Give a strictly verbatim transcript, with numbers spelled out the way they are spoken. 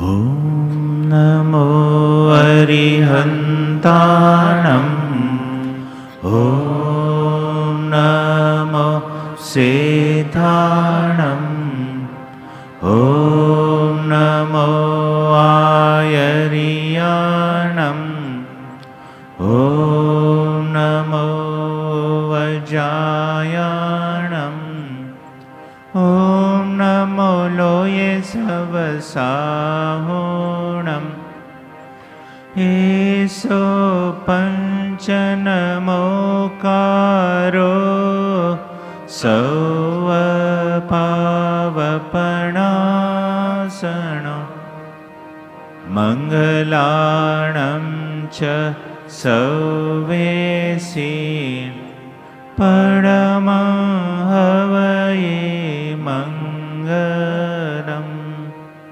ॐ नमो अरिहन्ताणम् ॐ नमो सेताणम् ॐ नमो आयर्याणम् ॐ नमो वज्रायाणम् ॐ नमो लोये सवसाहोणम् एषो पञ्चनमोकारो सौवपावपणासनो मङ्गलाणं च सौवेसि परमं हवये